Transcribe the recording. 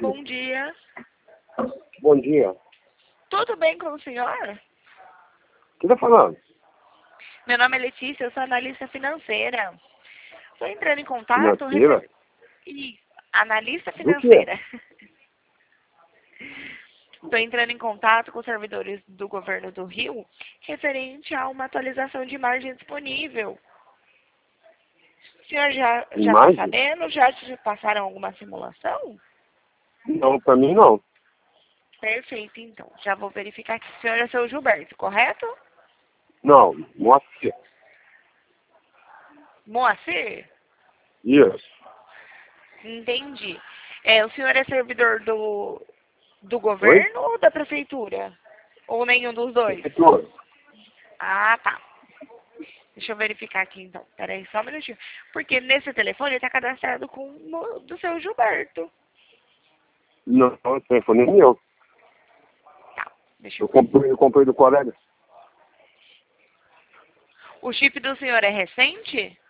bom dia. Bom dia. Tudo bem com o senhor? Quem tá falando? Meu nome é Letícia, eu sou analista financeira. Estou entrando em contato... Financeira? Analista Do quê? financeira. Estou entrando em contato com os servidores do governo do Rio referente a uma atualização de margem disponível. O senhor já está Imagem? sabendo? Já te passaram alguma simulação? Não, pra mim não. Perfeito, então. Já vou verificar que o senhor é seu Gilberto, correto? Não, Moacir. Moacir? Isso. Entendi. O senhor é servidor do governo ou da prefeitura? Ou nenhum dos dois? Prefeitura. Ah, tá. Deixa eu verificar aqui, então. Peraí, só um minutinho. Porque nesse telefone está cadastrado com o do seu Gilberto. Não, o telefone é meu. Tá, deixa Eu eu ver. comprei do colega. O chip do senhor é recente?